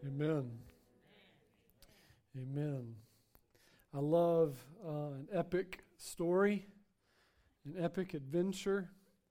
Amen. Amen. I love an epic story, an epic adventure.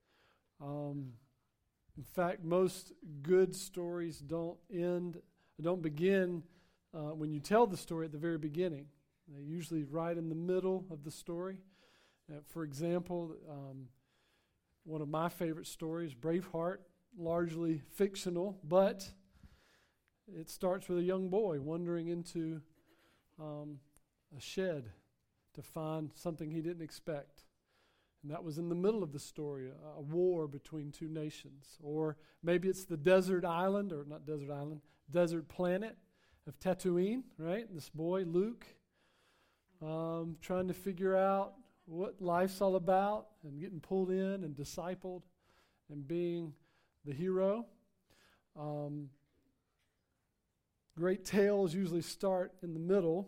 In fact, most good stories don't begin when you tell the story at the very beginning. They're usually right in the middle of the story. For example, one of my favorite stories, Braveheart, largely fictional, but it starts with a young boy wandering into a shed to find something he didn't expect. And that was in the middle of the story, a war between two nations. Or maybe it's the desert planet of Tatooine, right? This boy, Luke, trying to figure out what life's all about and getting pulled in and discipled and being the hero. Great tales usually start in the middle.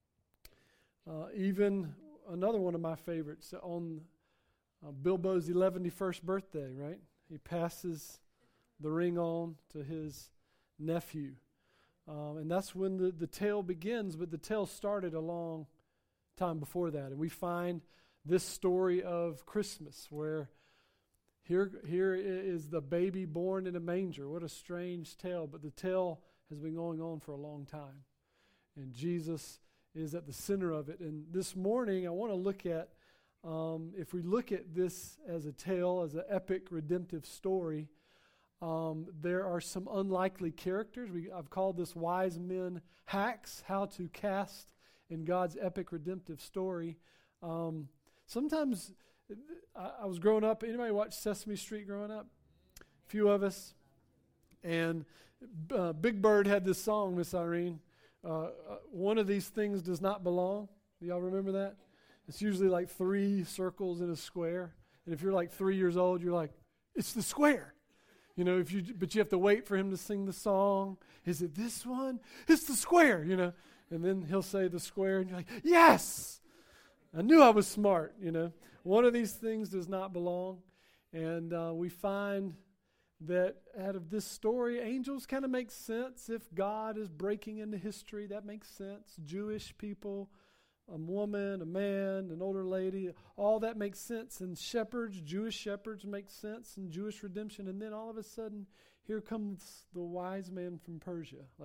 Even another one of my favorites on Bilbo's 111st birthday, right? He passes the ring on to his nephew. And that's when the tale begins, but the tale started a long time before that. And we find this story of Christmas where here is the baby born in a manger. What a strange tale, but the tale has been going on for a long time. And Jesus is at the center of it. And this morning I want to look at, if we look at this as a tale, as an epic redemptive story, there are some unlikely characters. I've called this Wise Men Hacks, how to cast in God's epic redemptive story. Sometimes, I was growing up, anybody watch Sesame Street growing up? A few of us. And Big Bird had this song, Miss Irene, one of these things does not belong. Do y'all remember that? It's usually like 3 circles in a square. And if you're like 3 years old, you're like, it's the square. You know, but you have to wait for him to sing the song. Is it this one? It's the square, you know. And then he'll say the square, and you're like, yes! I knew I was smart, you know. One of these things does not belong. And we find that out of this story, angels kind of make sense. If God is breaking into history, that makes sense. Jewish people, a woman, a man, an older lady, all that makes sense. And shepherds, Jewish shepherds make sense, and Jewish redemption. And then all of a sudden, here comes the wise man from Persia. Like,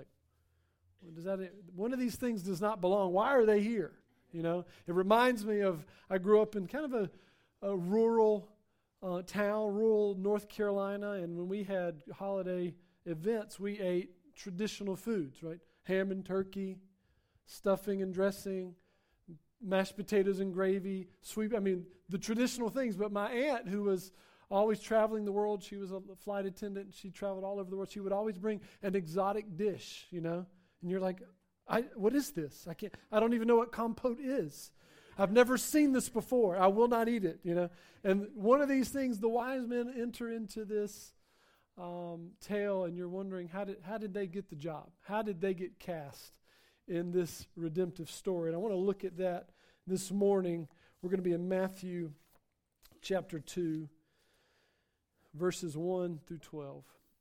one of these things does not belong. Why are they here? You know, it reminds me of, I grew up in kind of a rural town, rural North Carolina, and when we had holiday events, we ate traditional foods, right? Ham and turkey, stuffing and dressing, mashed potatoes and gravy, the traditional things. But my aunt, who was always traveling the world, she was a flight attendant, she traveled all over the world, she would always bring an exotic dish, you know? And you're like, what is this? I don't even know what compote is. I've never seen this before. I will not eat it, you know. And one of these things, the wise men enter into this tale, and you're wondering, how did they get the job? How did they get cast in this redemptive story? And I want to look at that this morning. We're going to be in Matthew chapter 2, verses 1 through 12.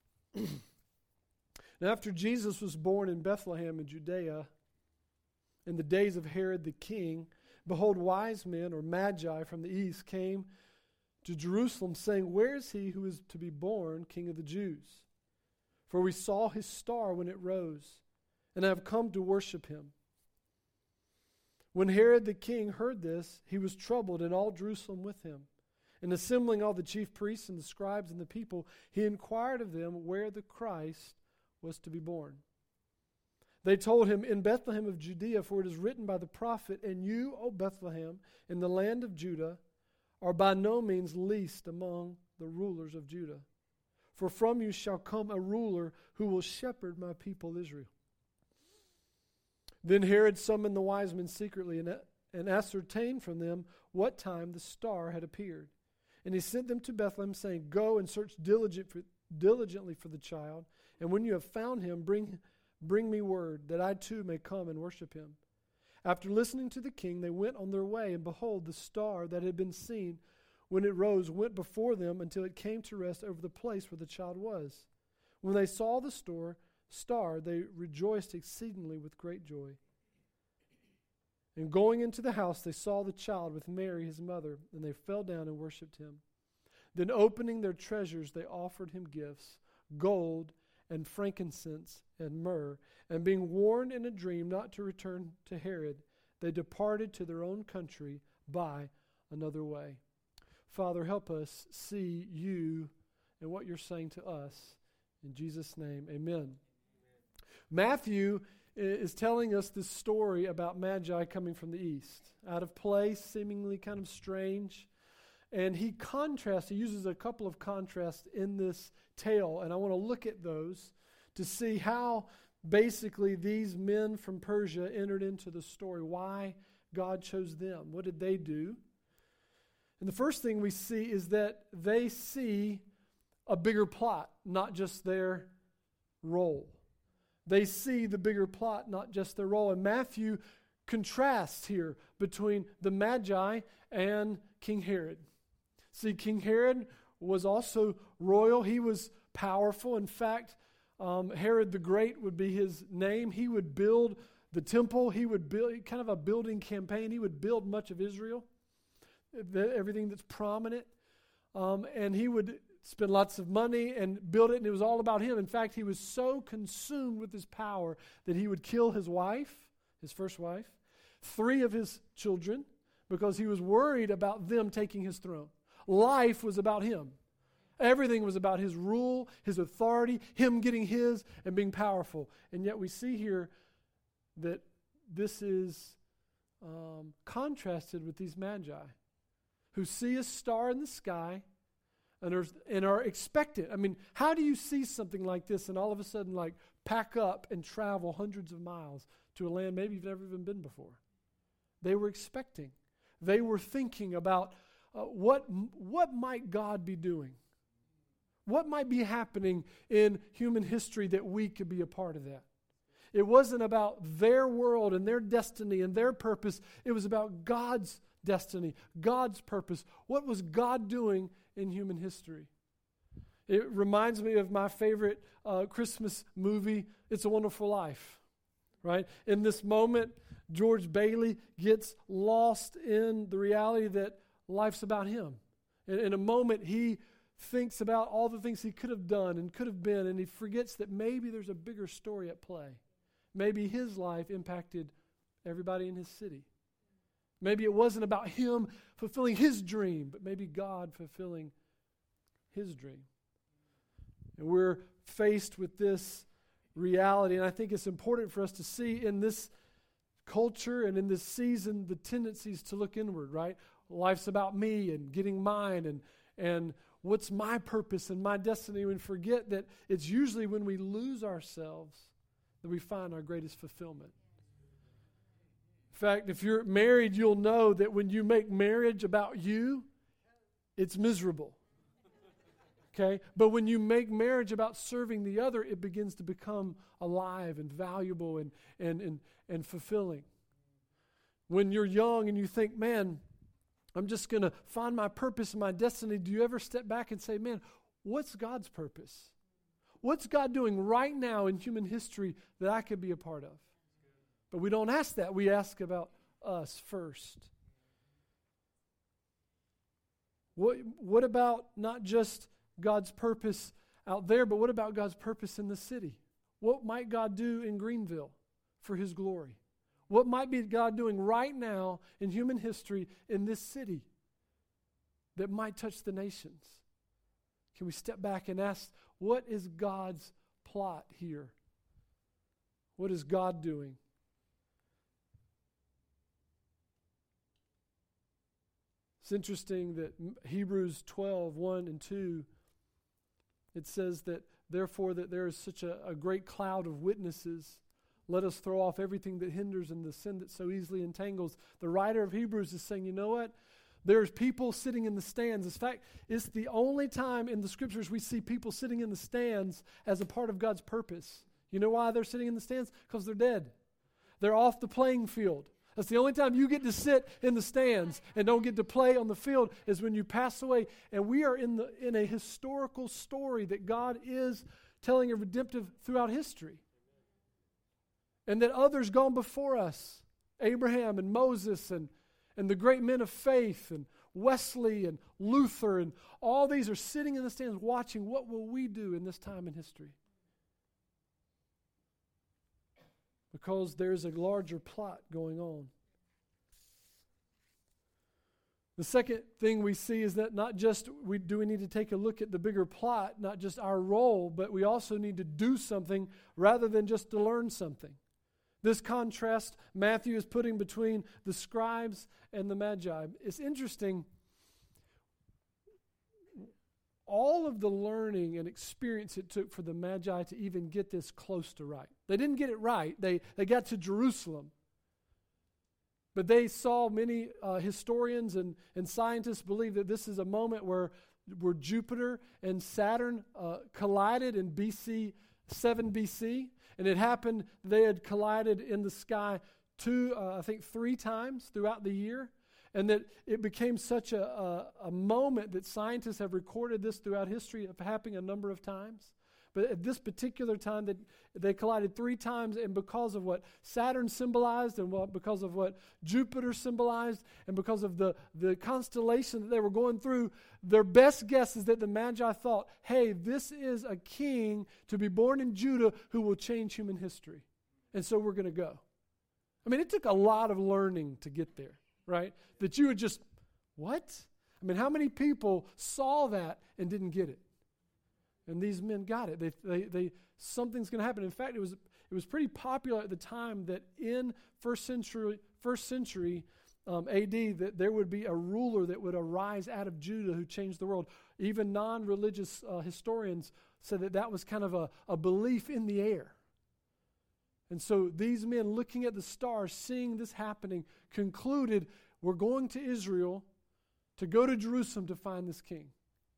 Now, after Jesus was born in Bethlehem in Judea, in the days of Herod the king, behold, wise men, or magi, from the east came to Jerusalem, saying, where is he who is to be born King of the Jews? For we saw his star when it rose, and have come to worship him. When Herod the king heard this, he was troubled, and all Jerusalem with him. And assembling all the chief priests and the scribes and the people, he inquired of them where the Christ was to be born. They told him, in Bethlehem of Judea, for it is written by the prophet, and you, O Bethlehem, in the land of Judah, are by no means least among the rulers of Judah. For from you shall come a ruler who will shepherd my people Israel. Then Herod summoned the wise men secretly and ascertained from them what time the star had appeared. And he sent them to Bethlehem, saying, go and search diligently for the child, and when you have found him, bring me word, that I too may come and worship him. After listening to the king, they went on their way, and behold, the star that had been seen when it rose went before them until it came to rest over the place where the child was. When they saw the star, they rejoiced exceedingly with great joy. And going into the house, they saw the child with Mary, his mother, and they fell down and worshipped him. Then opening their treasures, they offered him gifts, gold and frankincense and myrrh. And being warned in a dream not to return to Herod, they departed to their own country by another way. Father, help us see you and what you're saying to us. In Jesus' name, amen. Matthew is telling us this story about Magi coming from the east, out of place, seemingly kind of strange. And he uses a couple of contrasts in this tale, and I want to look at those to see how basically these men from Persia entered into the story, why God chose them. What did they do? And the first thing we see is that they see a bigger plot, not just their role. They see the bigger plot, not just their role. And Matthew contrasts here between the Magi and King Herod. See, King Herod was also royal. He was powerful. In fact, Herod the Great would be his name. He would build the temple. He would build kind of a building campaign. He would build much of Israel, everything that's prominent. And he would spend lots of money and build it, and it was all about him. In fact, he was so consumed with his power that he would kill his wife, his first wife, 3 of his children, because he was worried about them taking his throne. Life was about him. Everything was about his rule, his authority, him getting his and being powerful. And yet we see here that this is contrasted with these Magi who see a star in the sky and are expectant. I mean, how do you see something like this and all of a sudden like pack up and travel hundreds of miles to a land maybe you've never even been before? They were expecting. They were thinking about what might God be doing? What might be happening in human history that we could be a part of that? It wasn't about their world and their destiny and their purpose. It was about God's destiny, God's purpose. What was God doing in human history? It reminds me of my favorite Christmas movie, It's a Wonderful Life, right? In this moment, George Bailey gets lost in the reality that life's about him. In a moment, he thinks about all the things he could have done and could have been, and he forgets that maybe there's a bigger story at play. Maybe his life impacted everybody in his city. Maybe it wasn't about him fulfilling his dream, but maybe God fulfilling his dream. And we're faced with this reality, and I think it's important for us to see in this culture and in this season the tendencies to look inward, right? Life's about me and getting mine and what's my purpose and my destiny, and forget that it's usually when we lose ourselves that we find our greatest fulfillment. In fact, if you're married, you'll know that when you make marriage about you, it's miserable. Okay? But when you make marriage about serving the other, it begins to become alive and valuable and fulfilling. When you're young and you think, man, I'm just going to find my purpose and my destiny, do you ever step back and say, man, what's God's purpose? What's God doing right now in human history that I could be a part of? But we don't ask that. We ask about us first. What about not just God's purpose out there, but what about God's purpose in the city? What might God do in Greenville for His glory? What might be God doing right now in human history in this city that might touch the nations? Can we step back and ask, what is God's plot here? What is God doing? It's interesting that Hebrews 12, 1 and 2, it says that, therefore, that there is such a great cloud of witnesses. Let us throw off everything that hinders and the sin that so easily entangles. The writer of Hebrews is saying, you know what? There's people sitting in the stands. In fact, it's the only time in the Scriptures we see people sitting in the stands as a part of God's purpose. You know why they're sitting in the stands? Because they're dead. They're off the playing field. That's the only time you get to sit in the stands and don't get to play on the field is when you pass away. And we are in a historical story that God is telling of redemptive throughout history. And that others gone before us, Abraham and Moses and the great men of faith and Wesley and Luther and all these are sitting in the stands watching what will we do in this time in history. Because there's a larger plot going on. The second thing we see is that not just we need to take a look at the bigger plot, not just our role, but we also need to do something rather than just to learn something. This contrast Matthew is putting between the scribes and the Magi. It's interesting. All of the learning and experience it took for the Magi to even get this close to right. They didn't get it right. They got to Jerusalem. But they saw many historians and scientists believe that this is a moment where Jupiter and Saturn collided in BC, 7 BC. And it happened, they had collided in the sky three times throughout the year. And that it became such a moment that scientists have recorded this throughout history of happening a number of times. But at this particular time, that they collided 3 times, and because of what Saturn symbolized, and because of what Jupiter symbolized, and because of the constellation that they were going through, their best guess is that the Magi thought, hey, this is a king to be born in Judah who will change human history. And so we're going to go. I mean, it took a lot of learning to get there, right? That you would just, what? I mean, how many people saw that and didn't get it? And these men got it. They something's going to happen. In fact, it was pretty popular at the time that in first century A.D. that there would be a ruler that would arise out of Judah who changed the world. Even non-religious historians said that was kind of a belief in the air. And so these men, looking at the stars, seeing this happening, concluded, we're going to Israel to go to Jerusalem to find this king.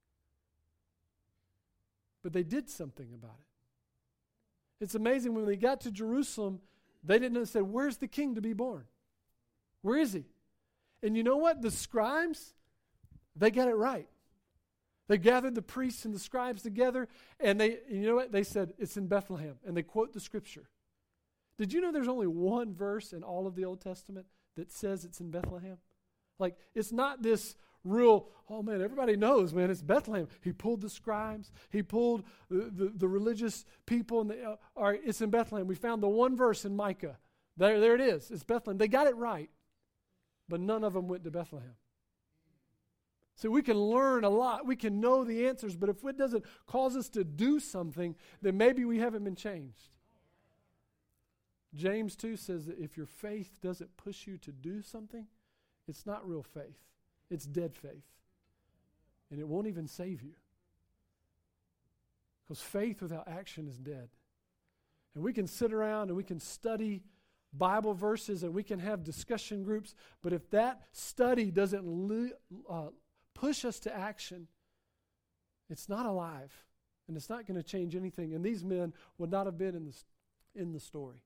But they did something about it. It's amazing, when they got to Jerusalem, they didn't say, where's the king to be born? Where is he? And you know what? The scribes, they got it right. They gathered the priests and the scribes together, and you know what? They said, it's in Bethlehem. And they quote the scripture. Did you know there's only one verse in all of the Old Testament that says it's in Bethlehem? Like, it's not this real, oh man, everybody knows, man, it's Bethlehem. He pulled the scribes. He pulled the religious people. And all right, it's in Bethlehem. We found the one verse in Micah. There it is. It's Bethlehem. They got it right. But none of them went to Bethlehem. So we can learn a lot. We can know the answers. But if it doesn't cause us to do something, then maybe we haven't been changed. James 2 says that if your faith doesn't push you to do something, it's not real faith. It's dead faith. And it won't even save you. Because faith without action is dead. And we can sit around and we can study Bible verses and we can have discussion groups, but if that study doesn't push us to action, it's not alive. And it's not going to change anything. And these men would not have been in the story.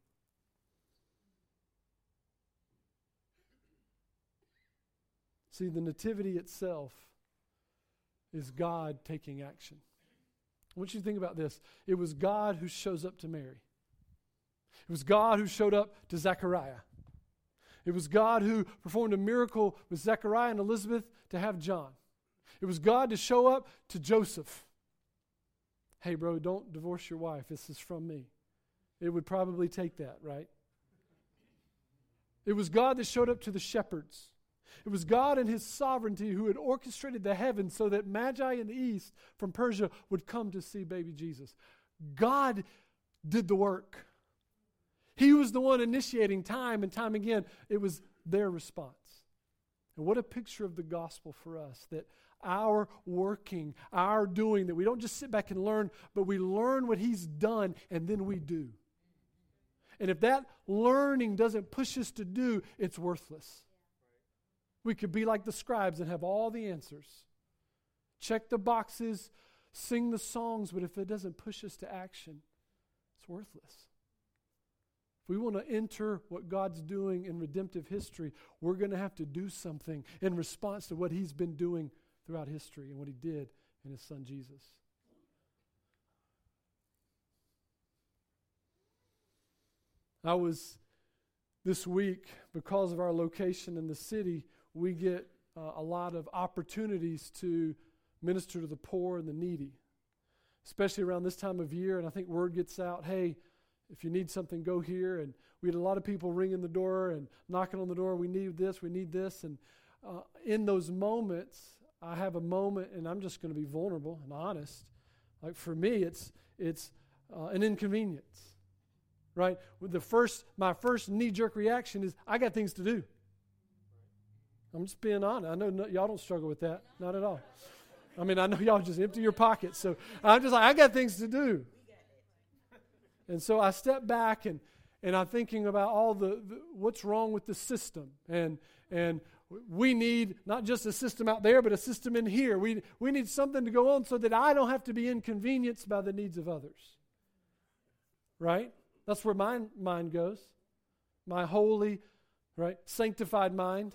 See, the nativity itself is God taking action. I want you to think about this. It was God who shows up to Mary. It was God who showed up to Zechariah. It was God who performed a miracle with Zechariah and Elizabeth to have John. It was God to show up to Joseph. Hey, bro, don't divorce your wife. This is from me. It would probably take that, right? It was God that showed up to the shepherds. It was God in his sovereignty who had orchestrated the heavens so that Magi in the east from Persia would come to see baby Jesus. God did the work. He was the one initiating time and time again. It was their response. And what a picture of the gospel for us, that our working, our doing, that we don't just sit back and learn, but we learn what he's done and then we do. And if that learning doesn't push us to do, it's worthless. We could be like the scribes and have all the answers. Check the boxes, sing the songs, but if it doesn't push us to action, it's worthless. If we want to enter what God's doing in redemptive history, we're going to have to do something in response to what he's been doing throughout history and what he did in his son Jesus. I was, this week, because of our location in the city, we get a lot of opportunities to minister to the poor and the needy, especially around this time of year. And I think word gets out, hey, if you need something, go here. And we had a lot of people ringing the door and knocking on the door. We need this, we need this. And in those moments, I have a moment, and I'm just going to be vulnerable and honest. Like for me, it's an inconvenience, right? My first knee-jerk reaction is, I got things to do. I'm just being honest. I know y'all don't struggle with that, not at all. I mean, I know y'all just empty your pockets. So I'm just like, I got things to do. And so I step back and I'm thinking about all the what's wrong with the system. And we need not just a system out there, but a system in here. We need something to go on so that I don't have to be inconvenienced by the needs of others. Right? That's where my mind goes. My holy, right, sanctified mind.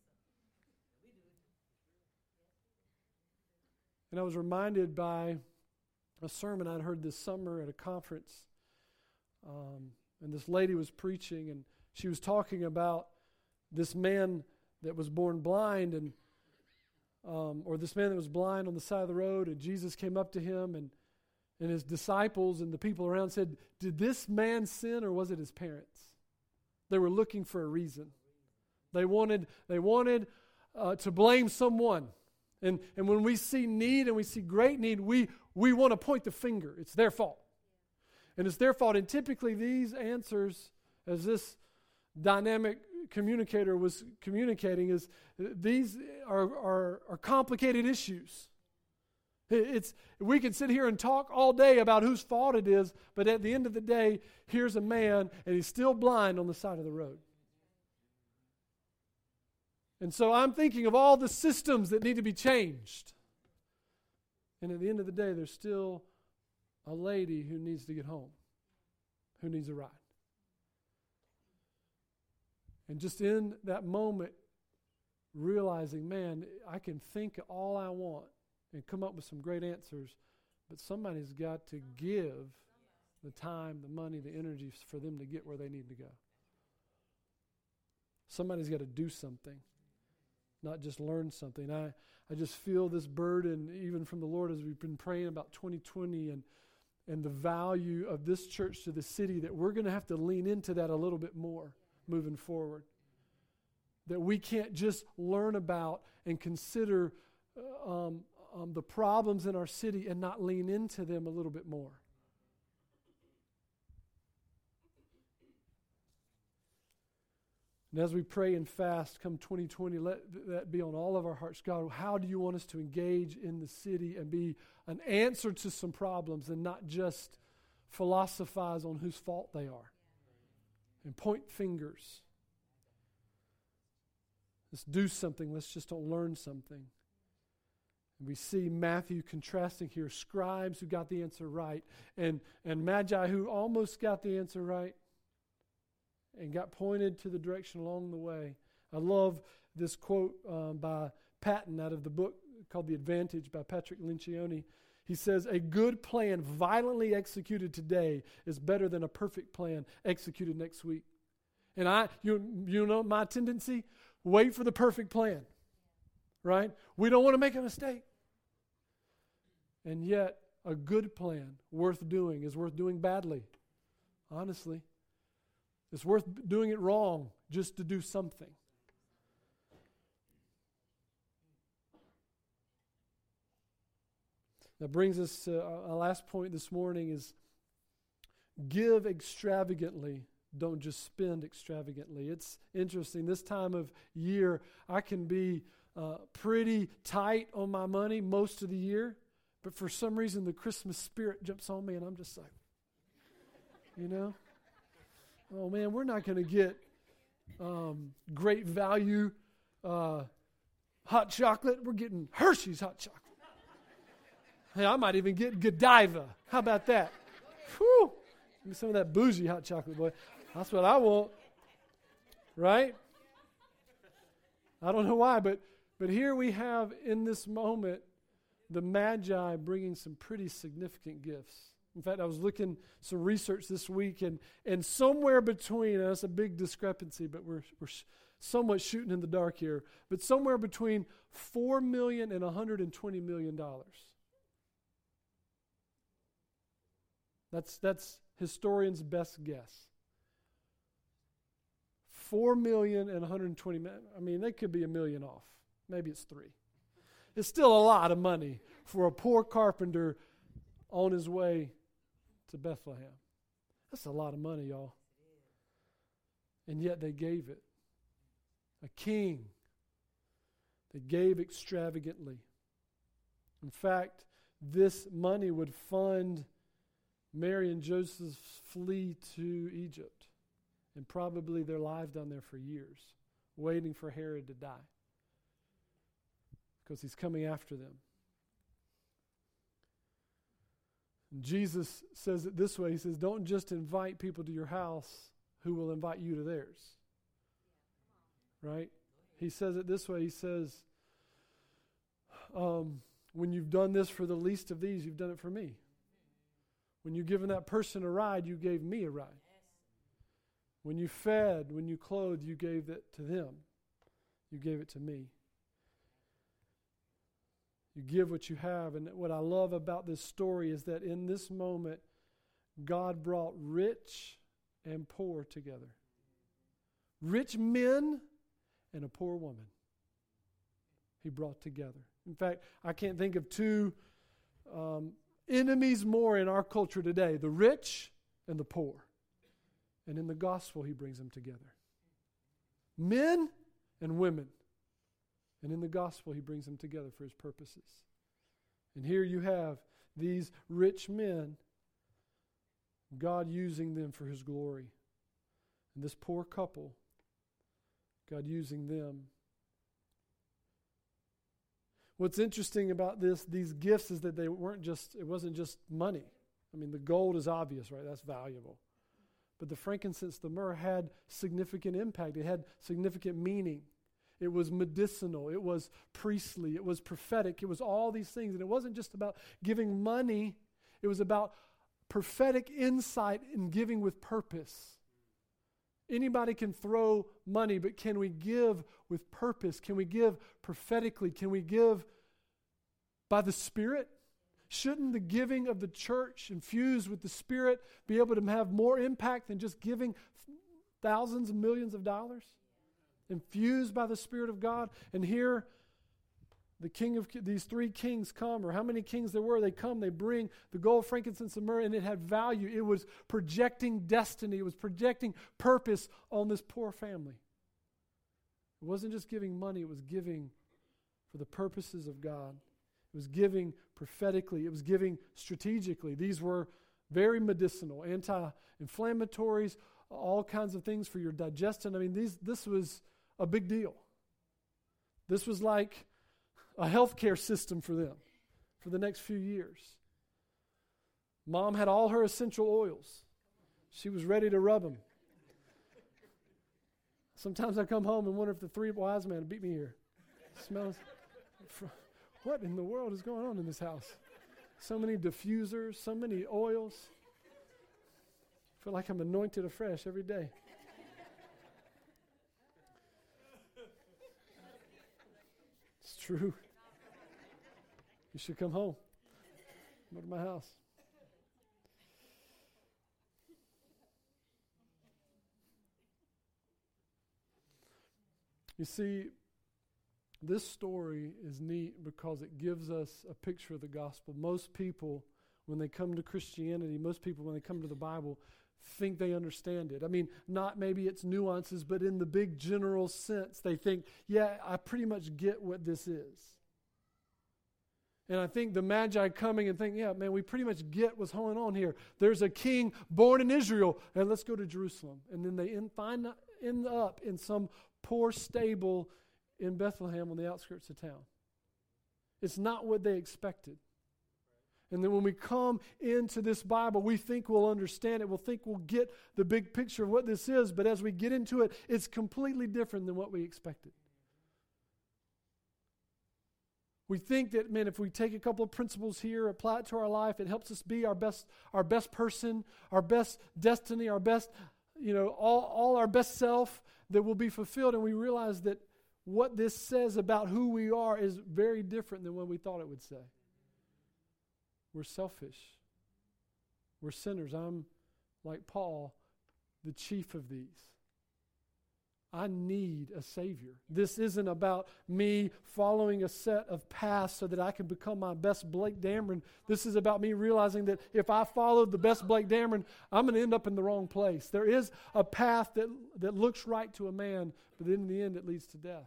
And I was reminded by a sermon I'd heard this summer at a conference. And this lady was preaching, and she was talking about this man that was born blind, and or this man that was blind on the side of the road, and Jesus came up to him, and his disciples and the people around said, did this man sin, or was it his parents? They were looking for a reason. They wanted to blame someone. And when we see need and we see great need, we want to point the finger. It's their fault. And it's their fault. And typically these answers, as this dynamic communicator was communicating, is these are complicated issues. We can sit here and talk all day about whose fault it is, but at the end of the day, here's a man and he's still blind on the side of the road. And so I'm thinking of all the systems that need to be changed. And at the end of the day, there's still a lady who needs to get home, who needs a ride. And just in that moment, realizing, man, I can think all I want and come up with some great answers, but somebody's got to give the time, the money, the energy for them to get where they need to go. Somebody's got to do something, not just learn something. I just feel this burden even from the Lord as we've been praying about 2020 and the value of this church to the city, that we're going to have to lean into that a little bit more moving forward. That we can't just learn about and consider the problems in our city and not lean into them a little bit more. And as we pray and fast come 2020, let that be on all of our hearts. God, how do you want us to engage in the city and be an answer to some problems and not just philosophize on whose fault they are and point fingers? Let's do something. Let's just don't learn something. And we see Matthew contrasting here scribes who got the answer right and magi who almost got the answer right and got pointed to the direction along the way. I love this quote by Patton out of the book called The Advantage by Patrick Lencioni. He says, a good plan violently executed today is better than a perfect plan executed next week. And you know my tendency? Wait for the perfect plan, right? We don't want to make a mistake. And yet, a good plan worth doing is worth doing badly, honestly. It's worth doing it wrong just to do something. That brings us to our last point this morning is give extravagantly, don't just spend extravagantly. It's interesting. This time of year, I can be pretty tight on my money most of the year, but for some reason the Christmas spirit jumps on me and I'm just like, oh man, we're not going to get great value hot chocolate. We're getting Hershey's hot chocolate. Hey, I might even get Godiva. How about that? Whew. Give me some of that bougie hot chocolate, boy. That's what I want. Right? I don't know why, but here we have in this moment the Magi bringing some pretty significant gifts. In fact, I was looking some research this week, and somewhere between, that's a big discrepancy, but we're somewhat shooting in the dark here, but somewhere between $4 million and $120 million. That's historians' best guess. 4 million and 120 million. I mean, they could be $1 million off. Maybe it's 3. It's still a lot of money for a poor carpenter on his way to Bethlehem. That's a lot of money, y'all. And yet they gave it. A king. They gave extravagantly. In fact, this money would fund Mary and Joseph's flee to Egypt and probably their lives down there for years, waiting for Herod to die because he's coming after them. And Jesus says it this way. He says, don't just invite people to your house who will invite you to theirs. Right? He says it this way. He says, when you've done this for the least of these, you've done it for me. When you've given that person a ride, you gave me a ride. When you fed, when you clothed, you gave it to them. You gave it to me. You give what you have. And what I love about this story is that in this moment, God brought rich and poor together. Rich men and a poor woman. He brought together. In fact, I can't think of two enemies more in our culture today, the rich and the poor. And in the gospel, he brings them together. Men and women. And in the gospel, he brings them together for his purposes. And here you have these rich men, God using them for his glory. And this poor couple, God using them. What's interesting about these gifts is that it wasn't just money. I mean, the gold is obvious, right? That's valuable. But the frankincense, the myrrh had significant impact. It had significant meaning. It was medicinal. It was priestly. It was prophetic. It was all these things. And it wasn't just about giving money. It was about prophetic insight in giving with purpose. Anybody can throw money, but can we give with purpose? Can we give prophetically? Can we give by the Spirit? Shouldn't the giving of the church infused with the Spirit be able to have more impact than just giving thousands and millions of dollars? Infused by the Spirit of God. And here, the king of these 3 kings come, or how many kings there were, they come, they bring the gold, frankincense, and myrrh, and it had value. It was projecting destiny. It was projecting purpose on this poor family. It wasn't just giving money, it was giving for the purposes of God. It was giving prophetically. It was giving strategically. These were very medicinal, anti-inflammatories, all kinds of things for your digestion. I mean, this was a big deal. This was like a healthcare system for them for the next few years. Mom had all her essential oils. She was ready to rub them. Sometimes I come home and wonder if the 3 wise men beat me here. Smells. What in the world is going on in this house? So many diffusers, so many oils. I feel like I'm anointed afresh every day. It's true. You should come home. Go to my house. You see, this story is neat because it gives us a picture of the gospel. Most people, when they come to Christianity, most people, when they come to the Bible, think they understand it. I mean, not maybe its nuances, but in the big general sense, they think, yeah, I pretty much get what this is. And I think the Magi coming and think, yeah, man, we pretty much get what's going on here. There's a king born in Israel, and let's go to Jerusalem. And then they end up in some poor stable in Bethlehem on the outskirts of town. It's not what they expected. And then when we come into this Bible, we think we'll understand it. We'll think we'll get the big picture of what this is. But as we get into it, it's completely different than what we expected. We think that, man, if we take a couple of principles here, apply it to our life, it helps us be our best person, our best destiny, our best, all our best self, that will be fulfilled. And we realize that what this says about who we are is very different than what we thought it would say. We're selfish. We're sinners. I'm, like Paul, the chief of these. I need a Savior. This isn't about me following a set of paths so that I can become my best Blake Dameron. This is about me realizing that if I follow the best Blake Dameron, I'm going to end up in the wrong place. There is a path that looks right to a man, but in the end it leads to death.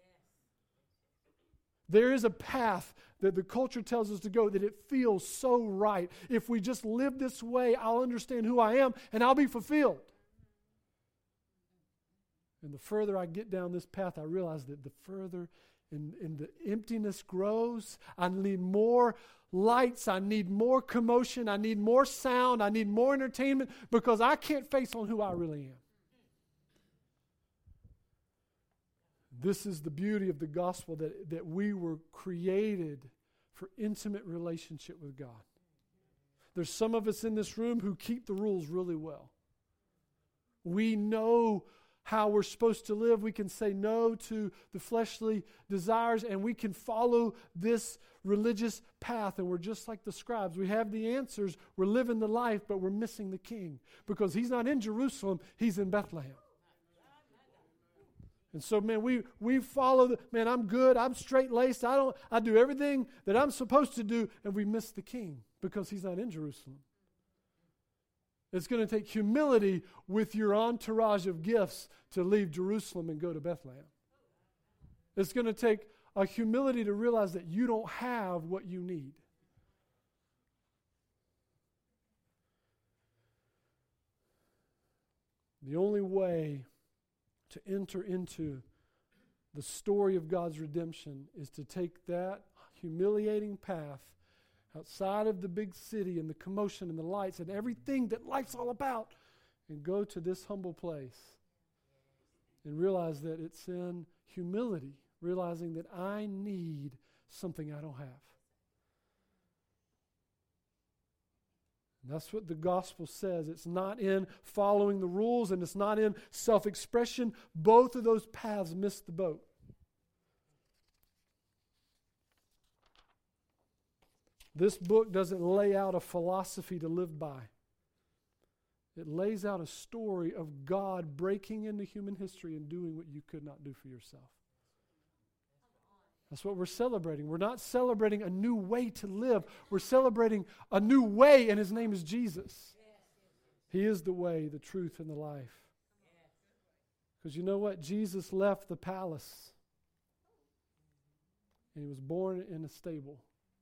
There is a path that the culture tells us to go that it feels so right. If we just live this way, I'll understand who I am and I'll be fulfilled. And the further I get down this path, I realize that the further and the emptiness grows. I need more lights. I need more commotion. I need more sound. I need more entertainment because I can't face on who I really am. This is the beauty of the gospel, that we were created for intimate relationship with God. There's some of us in this room who keep the rules really well. We know how we're supposed to live. We can say no to the fleshly desires, and we can follow this religious path, and we're just like the scribes. We have the answers. We're living the life, but we're missing the king because he's not in Jerusalem. He's in Bethlehem. And so, man, we follow I'm good. I'm straight-laced. I do everything that I'm supposed to do, and we miss the king because he's not in Jerusalem. It's going to take humility with your entourage of gifts to leave Jerusalem and go to Bethlehem. It's going to take a humility to realize that you don't have what you need. The only way to enter into the story of God's redemption is to take that humiliating path outside of the big city and the commotion and the lights and everything that life's all about, and go to this humble place and realize that it's in humility, realizing that I need something I don't have. And that's what the gospel says. It's not in following the rules, and it's not in self-expression. Both of those paths miss the boat. This book doesn't lay out a philosophy to live by. It lays out a story of God breaking into human history and doing what you could not do for yourself. That's what we're celebrating. We're not celebrating a new way to live. We're celebrating a new way, and his name is Jesus. He is the way, the truth, and the life. Because you know what? Jesus left the palace, and he was born in a stable.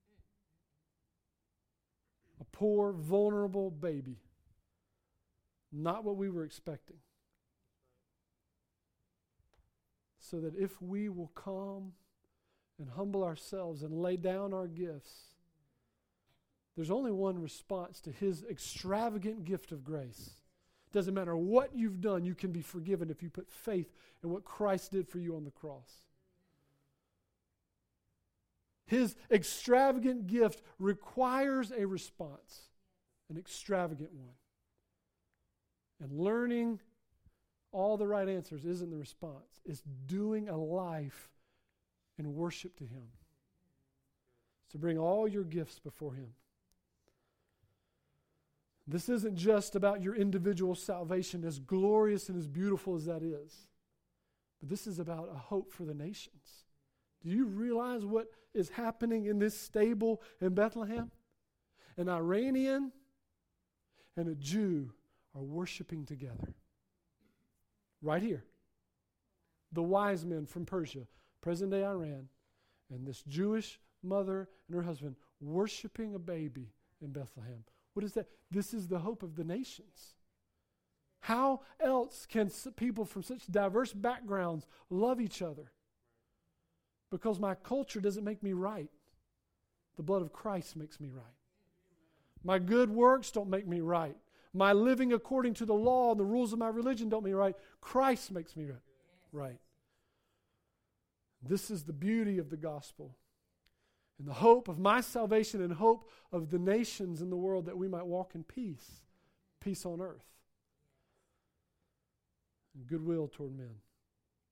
A poor, vulnerable baby. Not what we were expecting. So that if we will come and humble ourselves and lay down our gifts, there's only one response to his extravagant gift of grace. Doesn't matter what you've done, you can be forgiven if you put faith in what Christ did for you on the cross. His extravagant gift requires a response, an extravagant one. And learning all the right answers isn't the response. It's doing a life in worship to him. It's to bring all your gifts before him. This isn't just about your individual salvation, as glorious and as beautiful as that is. But this is about a hope for the nations. Do you realize what is happening in this stable in Bethlehem? An Iranian and a Jew are worshiping together. Right here. The wise men from Persia, present-day Iran, and this Jewish mother and her husband worshiping a baby in Bethlehem. What is that? This is the hope of the nations. How else can people from such diverse backgrounds love each other? Because my culture doesn't make me right. The blood of Christ makes me right. My good works don't make me right. My living according to the law and the rules of my religion don't make me right. Christ makes me right. This is the beauty of the gospel. And the hope of my salvation and hope of the nations in the world, that we might walk in peace, peace on earth, and goodwill toward men.